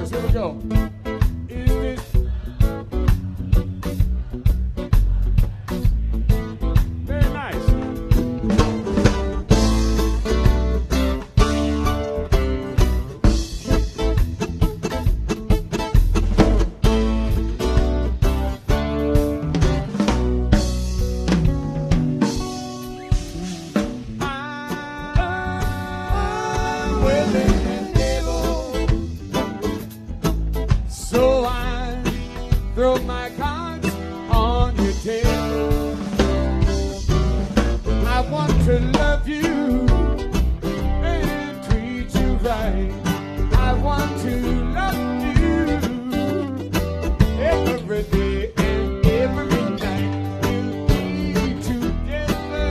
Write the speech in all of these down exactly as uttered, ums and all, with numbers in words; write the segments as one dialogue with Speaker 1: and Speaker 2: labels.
Speaker 1: yours. Here we go. Is this very nice? So I throw my cards on your table. I want to love you and treat you right. I want to love you every day and every night. We'll be together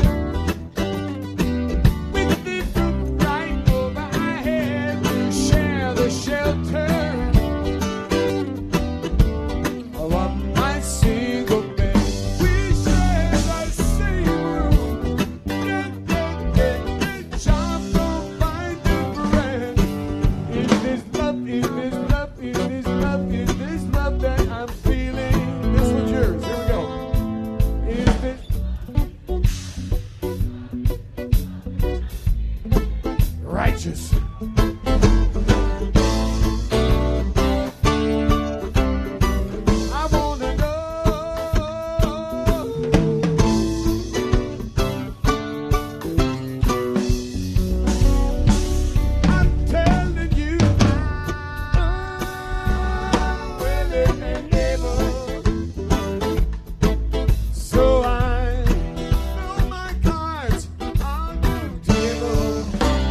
Speaker 1: with the roof right over our head. We'll share the shelter righteous. I wanna know. I'm telling you, I'm willing and able. So I throw my cards on the table.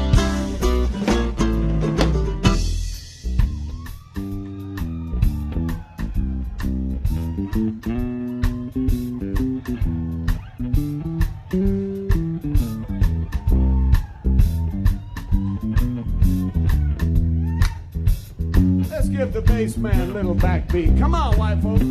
Speaker 1: Let's give the bass man a little backbeat. Come on, white folks.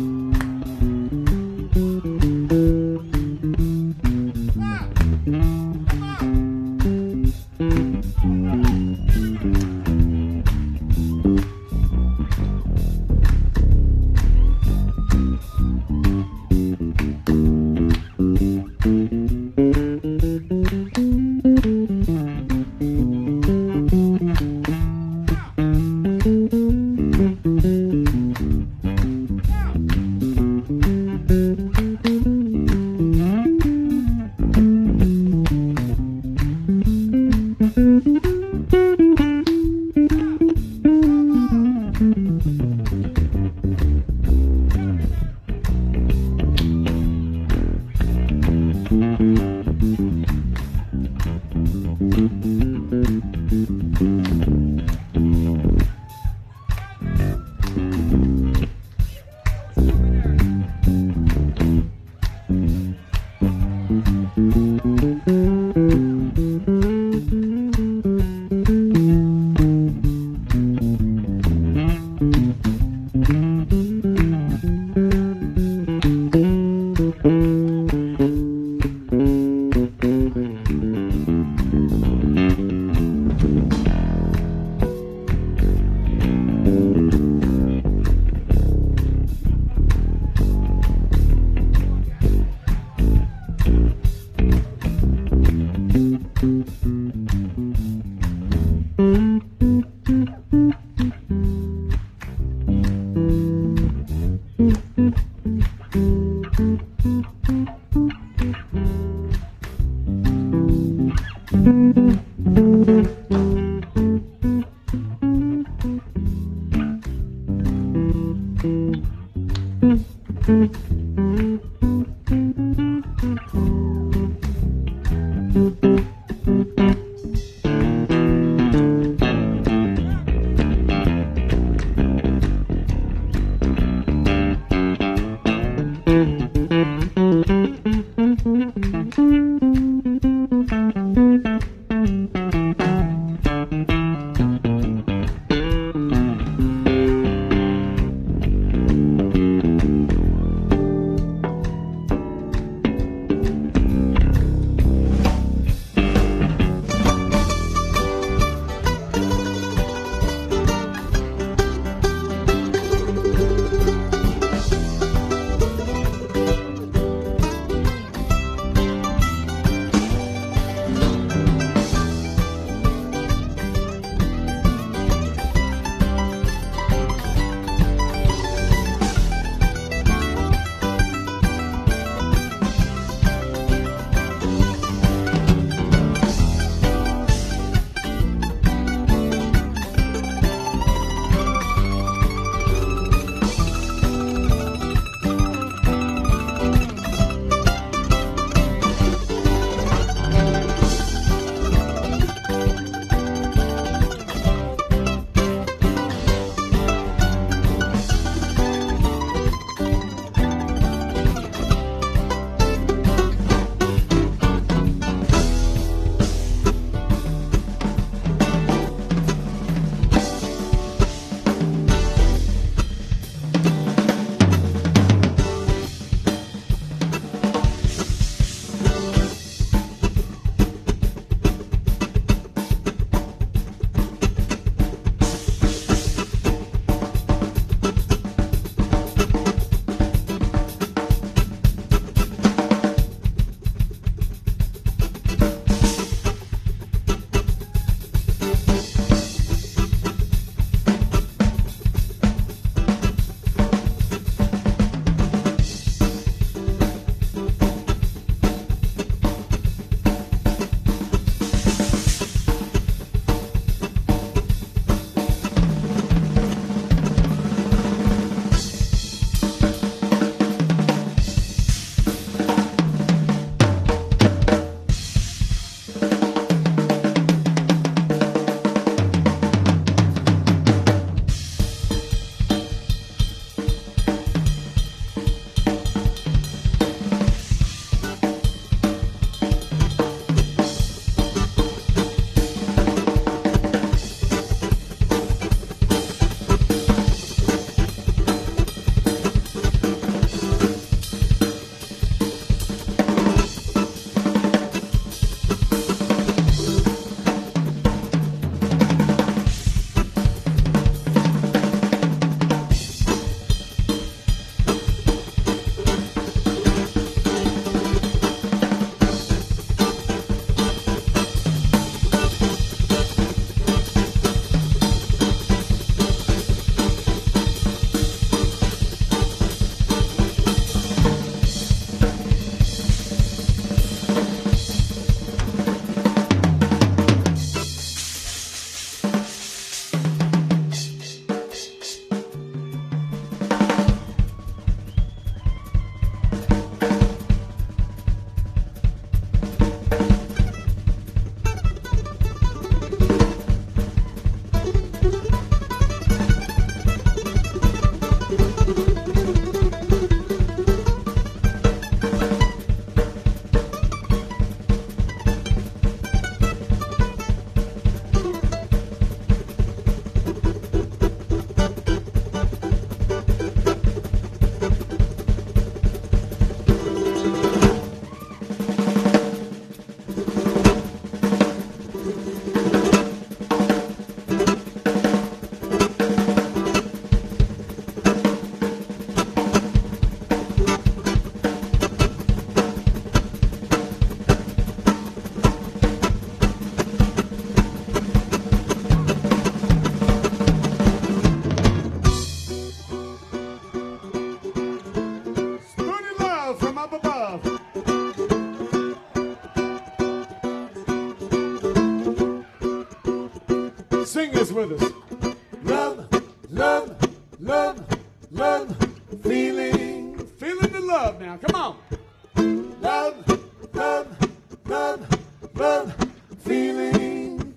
Speaker 1: this with us. Love, love, love, love, feeling. Feeling the love now. Come on. Love, love, love, love, feeling.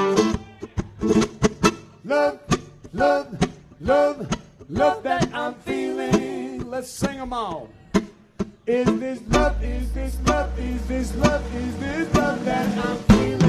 Speaker 1: Love, love, love, love that I'm feeling. Let's sing them all. Is this love, is this love, is this love, is this love that I'm feeling?